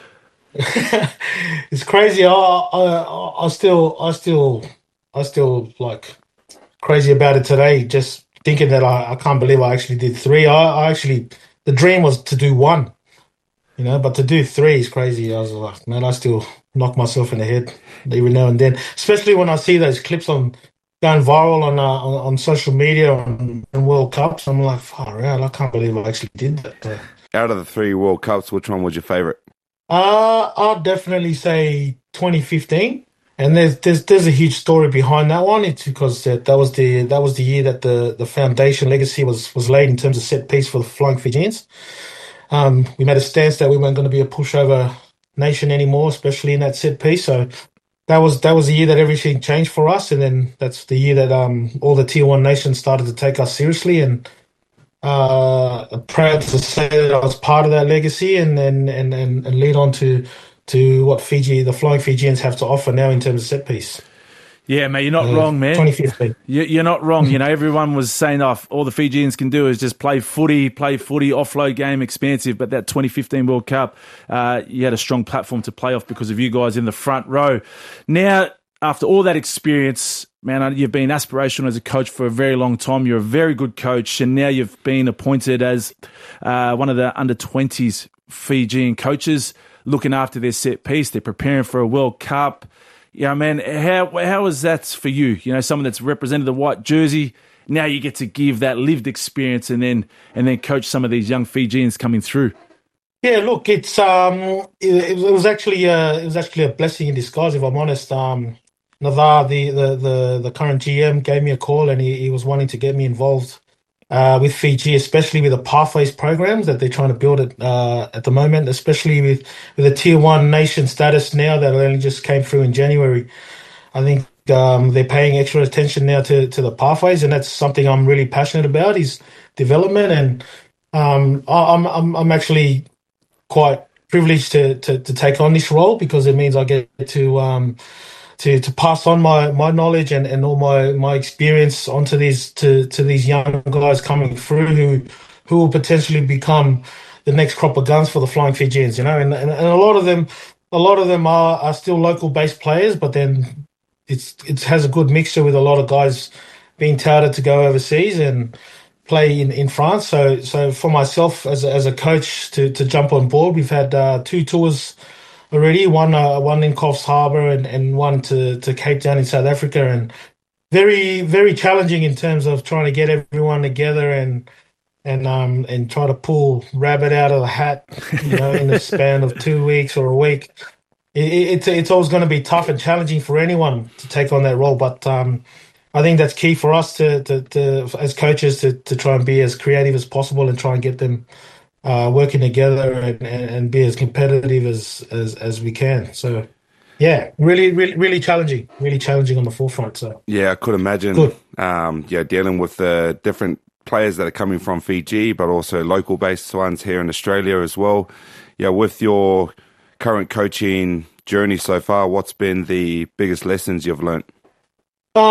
it's crazy. I still like crazy about it today. Just thinking that I can't believe I actually did three. I actually, the dream was to do one, you know, but to do three is crazy. I was like, man, I still knock myself in the head every now and then, especially when I see those clips going viral on social media and World Cups. I'm like, far out, I can't believe I actually did that. Out of the 3 World Cups, which one was your favourite? I'd definitely say 2015, and there's a huge story behind that one. It's because that was the year that the foundation legacy was laid in terms of set piece for the Flying Fijians. We made a stance that we weren't going to be a pushover nation anymore, especially in that set piece. So that was the year that everything changed for us, and then that's the year that all the Tier 1 nations started to take us seriously, and proud to say that I was part of that legacy and lead on to what the Flying Fijians have to offer now in terms of set piece. Yeah, mate, you're not wrong, man. 2015. You're not wrong. You know, everyone was saying, all the Fijians can do is just play footy, offload game, expansive. But that 2015 World Cup, you had a strong platform to play off because of you guys in the front row. Now, after all that experience, man, you've been aspirational as a coach for a very long time. You're a very good coach, and now you've been appointed as one of the under-20s Fijian coaches, looking after their set piece. They're preparing for a World Cup. Yeah, man, how is that for you? You know, someone that's represented the white jersey. Now you get to give that lived experience and then coach some of these young Fijians coming through. Yeah, look, it was actually a blessing in disguise, if I'm honest. Navar, the current GM, gave me a call and he was wanting to get me involved with Fiji, especially with the Pathways programs that they're trying to build at the moment, especially with the Tier 1 nation status now that only just came through in January. I think they're paying extra attention now to the Pathways, and that's something I'm really passionate about, is development. And I'm actually quite privileged to take on this role because it means I get to pass on my knowledge and all my experience onto these young guys coming through who will potentially become the next crop of guns for the Flying Fijians, you know, and a lot of them are still local based players, but then it has a good mixture with a lot of guys being touted to go overseas and play in France. So for myself as a coach to jump on board, we've had 2 tours already, one in Coffs Harbour and one to Cape Town in South Africa, and very, very challenging in terms of trying to get everyone together and try to pull rabbit out of the hat, you know, in the span of 2 weeks or a week. It's always going to be tough and challenging for anyone to take on that role, but I think that's key for us to as coaches to try and be as creative as possible and try and get them working together and be as competitive as we can. So, yeah, really challenging on the forefront. So yeah, I could imagine. Good. Dealing with the different players that are coming from Fiji, but also local based ones here in Australia as well. Yeah, with your current coaching journey so far, what's been the biggest lessons you've learnt?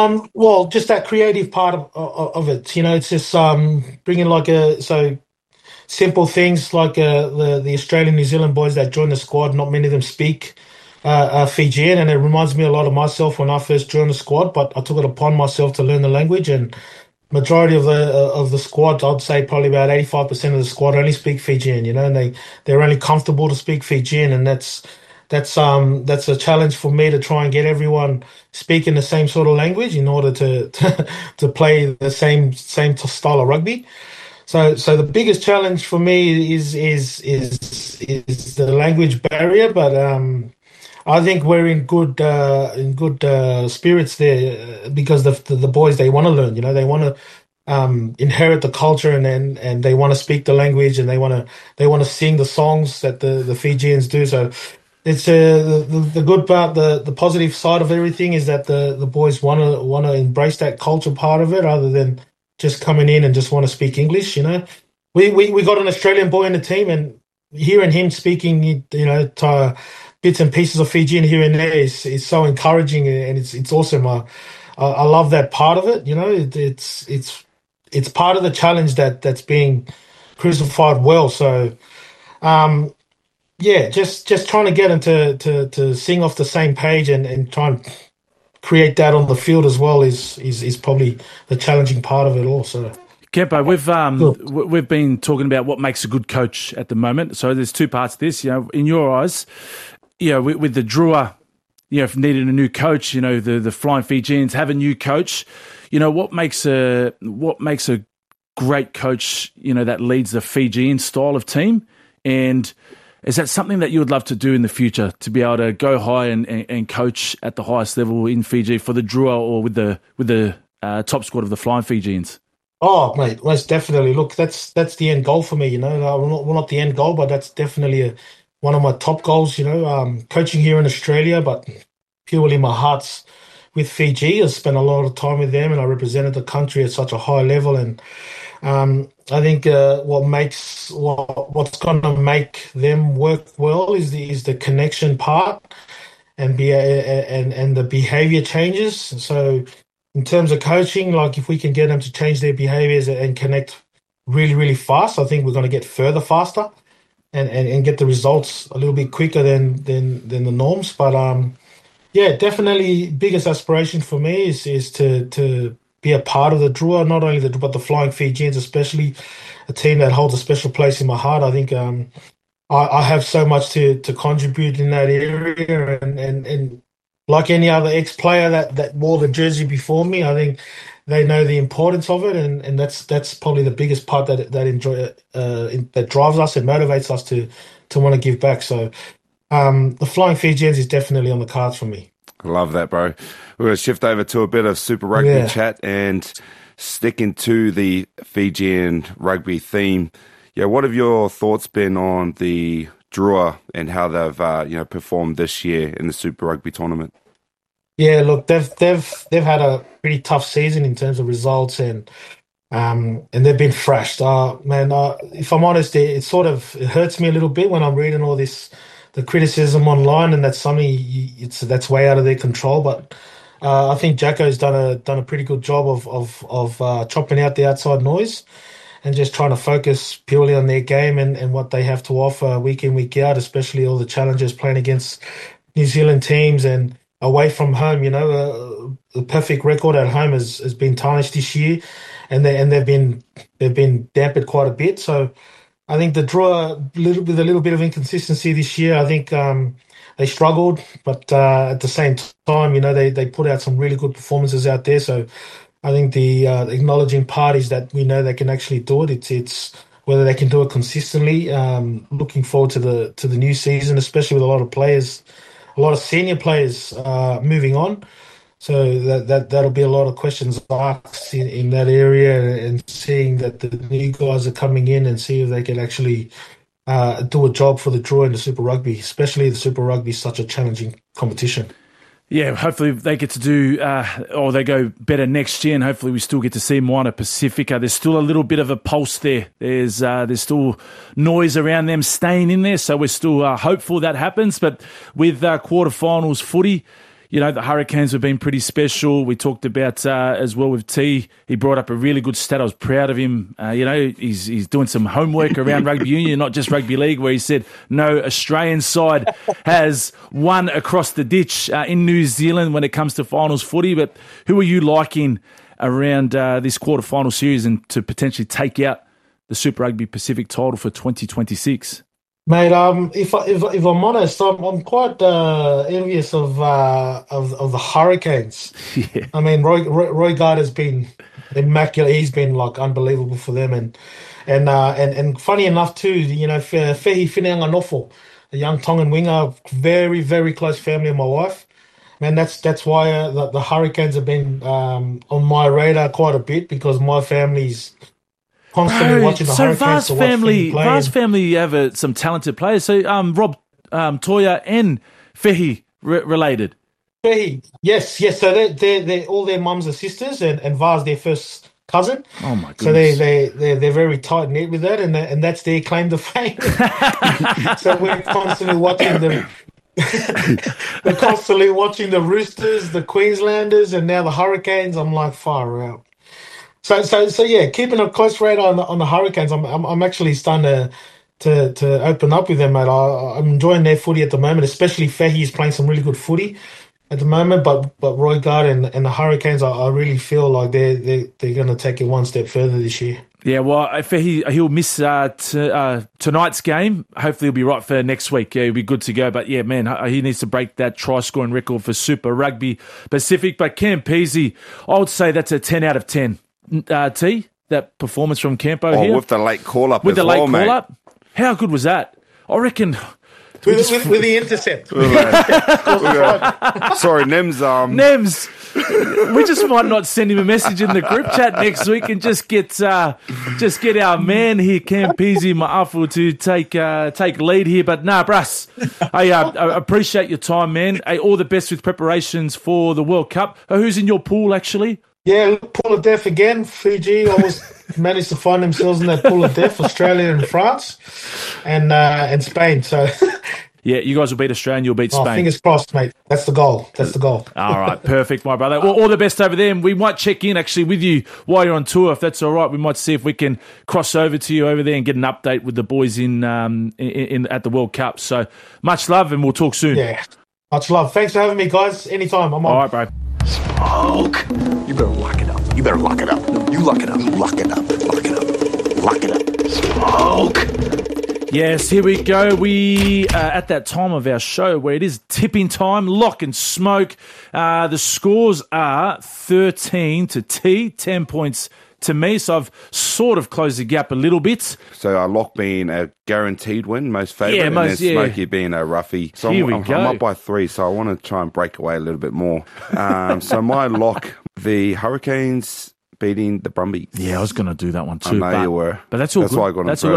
Well, just that creative part of it. You know, it's just bringing simple things like the Australian New Zealand boys that join the squad. Not many of them speak Fijian, and it reminds me a lot of myself when I first joined the squad. But I took it upon myself to learn the language, and majority of the squad, I'd say probably about 85% of the squad only speak Fijian. And they're only comfortable to speak Fijian, and that's a challenge for me to try and get everyone speaking the same sort of language in order to play the same style of rugby. So the biggest challenge for me is the language barrier, but I think we're in good spirits there because the boys, they want to learn. They want to inherit the culture, and they want to speak the language, and they want to sing the songs that the Fijians do. So it's the good part, the positive side of everything is that the boys want to embrace that culture part of it, rather than just coming in and just want to speak English. We got an Australian boy in the team, and hearing him speaking, bits and pieces of Fijian here and there is so encouraging, and it's awesome. I love that part of it. It's part of the challenge that's being crucified well. So, just trying to get them to sing off the same page and try and create that on the field as well is probably the challenging part of it all. So, Kempo, we've been talking about what makes a good coach at the moment. So there's two parts to this. In your eyes, with the Drua, if needed a new coach, the Flying Fijians have a new coach. What makes a great coach, that leads the Fijian style of team, and is that something that you would love to do in the future, to be able to go high and coach at the highest level in Fiji for the Drua or with the top squad of the Flying Fijians? Oh, mate, most definitely. Look, that's the end goal for me. Well, not the end goal, but that's definitely one of my top goals. Coaching here in Australia, but purely my heart's with Fiji. I spent a lot of time with them, and I represented the country at such a high level. And I think what's going to make them work well is the connection part and the behavior changes. So in terms of coaching, like if we can get them to change their behaviors and connect really, really fast, I think we're going to get further faster and get the results a little bit quicker than the norms. But definitely biggest aspiration for me is to be a part of the Drua, not only but the Flying Fijians, especially a team that holds a special place in my heart. I think I have so much to contribute in that area, and like any other ex-player that wore the jersey before me, I think they know the importance of it, and that's probably the biggest part that drives us and motivates us to want to give back. So the Flying Fijians is definitely on the cards for me. I love that, bro. We're going to shift over to a bit of Super Rugby chat and sticking to the Fijian rugby theme. Yeah, what have your thoughts been on the Drua and how they've performed this year in the Super Rugby tournament? Yeah, look, they've had a pretty tough season in terms of results, and they've been thrashed. If I'm honest, it hurts me a little bit when I'm reading all this, the criticism online, and that's something that's way out of their control. But I think Jacko's done a pretty good job of chopping out the outside noise and just trying to focus purely on their game and what they have to offer week in, week out, especially all the challenges playing against New Zealand teams and away from home. The perfect record at home has been tarnished this year, and they've been dampened quite a bit. So I think the Drua, with a little bit of inconsistency this year, I think they struggled, but at the same time, they put out some really good performances out there. So I think the acknowledging part is that we know they can actually do it. It's whether they can do it consistently. Looking forward to the new season, especially with a lot of players, a lot of senior players moving on. So that'll be a lot of questions asked in that area, and seeing that the new guys are coming in and see if they can actually do a job for the Drua in the Super Rugby, especially the Super Rugby is such a challenging competition. Yeah, hopefully they get to do, or they go better next year, and hopefully we still get to see Moana Pacifica. There's still a little bit of a pulse there. There's still noise around them staying in there, so we're still hopeful that happens. But with quarterfinals footy, You know, the Hurricanes have been pretty special. We talked about as well with T. He brought up a really good stat. I was proud of him. You know, he's doing some homework around rugby union, not just rugby league, where he said no Australian side has won across the ditch in New Zealand when it comes to finals footy. But who are you liking around this quarterfinal series and to potentially take out the Super Rugby Pacific title for 2026? Mate, if I'm honest, I'm quite envious of the Hurricanes. Yeah. I mean, Roy Gard has been immaculate. He's been like unbelievable for them, and funny enough too, you know, Fehi Whineanganofo, a young Tongan winger, very very close family of my wife. Man, that's why the Hurricanes have been on my radar quite a bit, because my family's constantly watching the Hurricanes. Vast family have some talented players. So Rob Toya and Fehi related. Fehi, yes. So they're all their mums are sisters, and Vaz their first cousin. Oh my goodness! So they're very tight knit with that, and that's their claim to fame. So we're constantly watching them. We're constantly watching the Roosters, the Queenslanders, and now the Hurricanes. I'm like, far out. So yeah, keeping a close radar on the Hurricanes. I'm actually starting to open up with them, mate. I'm enjoying their footy at the moment, especially Fehi is playing some really good footy at the moment. But Roy Gard and the Hurricanes, I really feel like they're going to take it one step further this year. Yeah, well, he'll miss tonight's game. Hopefully he'll be right for next week. Yeah, he'll be good to go. But yeah, man, he needs to break that try-scoring record for Super Rugby Pacific. But Campese, I would say that's a 10 out of 10. T, that performance from Campo here. With the late call-up With as the late well, call-up? How good was that? I reckon... With the intercept. Sorry, Nems. Nems, we just might not send him a message in the group chat next week and just get our man here, Campese Ma'afu, to take lead here. But nah, Brass, I appreciate your time, man. Hey, all the best with preparations for the World Cup. Who's in your pool, actually? Yeah, pool of death again. Fiji always managed to find themselves in that pool of death. Australia and France, and Spain. So yeah, you guys will beat Australia and you'll beat Spain. Fingers crossed, mate. That's the goal. All right, perfect, my brother. Well, all the best over there. And we might check in actually with you while you're on tour, if that's all right. We might see if we can cross over to you over there and get an update with the boys in at the World Cup. So much love, and we'll talk soon. Yeah, much love. Thanks for having me, guys. Anytime. I'm on. All right, bro. Smoke. You better lock it up. You better lock it up. You lock it up. Lock it up. Lock it up. Lock it up. Smoke. Yes, here we go. We at that time of our show where it is tipping time, lock and smoke. The scores are 13 to T, 10 points to me, so I've sort of closed the gap a little bit. So Lock being a guaranteed win, most favourite, and then Smokey being a roughie. So I'm up by 3, so I want to try and break away a little bit more. So my lock, the Hurricanes beating the Brumbies. Yeah, I was going to do that one too. I know you were. But that's all that's good. Why I got that's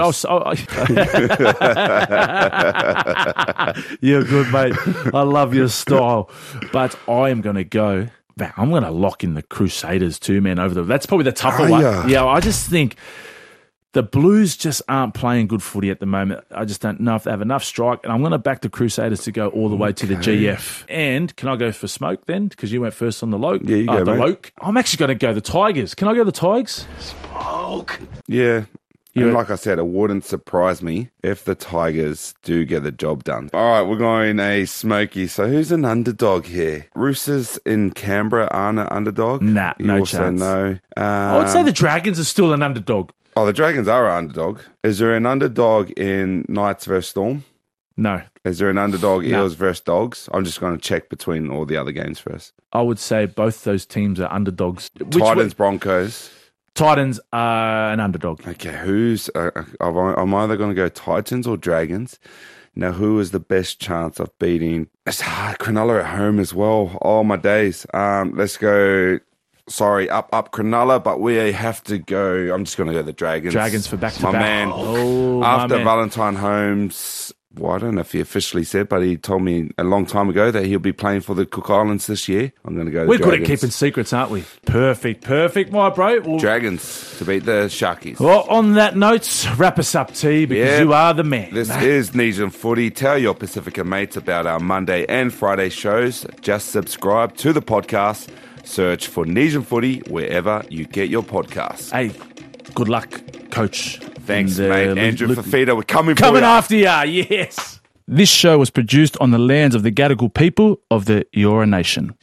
first. You're good, mate. I love your style. But I am going to go... I'm going to lock in the Crusaders too, man. That's probably the tougher one. Yeah, I just think the Blues just aren't playing good footy at the moment. I just don't know if they have enough strike, and I'm going to back the Crusaders to go all the way to the GF. And can I go for Smoke then? Because you went first on the Loke. Yeah, you go, the Loke. I'm actually going to go the Tigers. Can I go the Tigers? Smoke. Yeah. And like I said, it wouldn't surprise me if the Tigers do get the job done. All right, we're going a Smoky. So who's an underdog here? Roosters in Canberra aren't an underdog? Nah, no also chance. No. I would say the Dragons are still an underdog. Oh, the Dragons are an underdog. Is there an underdog in Knights versus Storm? No. Is there an underdog Eels versus Dogs? I'm just going to check between all the other games first. I would say both those teams are underdogs. Titans, Broncos. Titans are an underdog. Okay, who's... I'm either going to go Titans or Dragons. Now, who is the best chance of beating... It's hard. Cronulla at home as well. Oh, my days. Let's go... Sorry, up Cronulla, but we have to go... I'm just going to go the Dragons. Dragons for back-to-back. My man. Oh, After my man. Valentine Holmes well, I don't know if he officially said, but he told me a long time ago that he'll be playing for the Cook Islands this year. I'm going to go to We're the good at Dragons. keeping secrets, aren't we? Perfect, my bro. Well, Dragons to beat the Sharkies. well, on that note, wrap us up, T, because Yeah. you are the man. This is Nesian Footy. Tell your Pacifica mates about our Monday and Friday shows. Just subscribe to the podcast. Search for Nesian Footy wherever you get your podcasts. Hey, good luck, Coach. Thanks, And, mate. Andrew look- Fafita, we're coming for Coming you. after ya, yes. This show was produced on the lands of the Gadigal people of the Eora Nation.